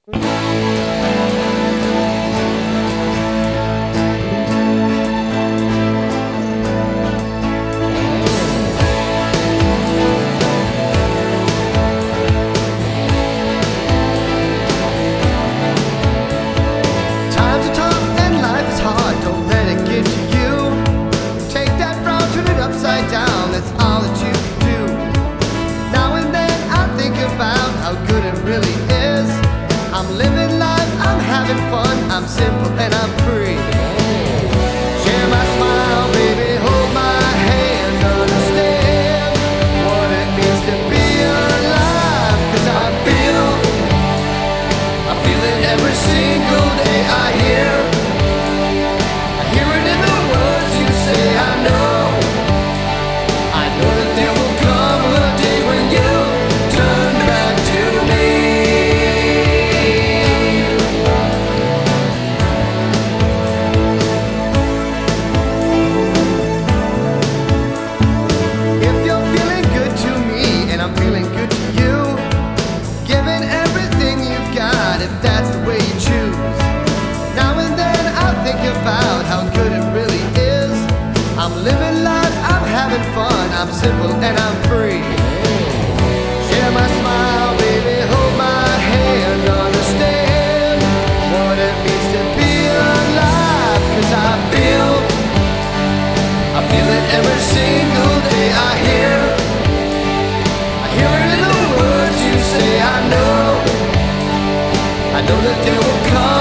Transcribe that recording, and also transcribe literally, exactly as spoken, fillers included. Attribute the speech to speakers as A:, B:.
A: Times are tough and life is hard, don't let it get to you. Take that frown, turn it upside down, that's all that you can do. Now and then I think about how good it really is. I'm living life, I'm having fun, I'm simple and I'm free. Share my smile, baby, hold my hand, understand what it means to be alive. Cause I feel, I feel it every single day I hear. I hear it in the words you say, I know. I know that there will come a day when you turn back to me. If you're feeling good to me and I'm feeling good to you, giving everything you've got if that's the way you choose. Now and then I think about how good it really is. I'm living life, I'm having fun, I'm simple and I'm free. Share my smile, baby, hold my hand, understand what it means to be alive. Cause I feel, I feel it every single day I hear. I hear it in the words you say, I know. I know that there will come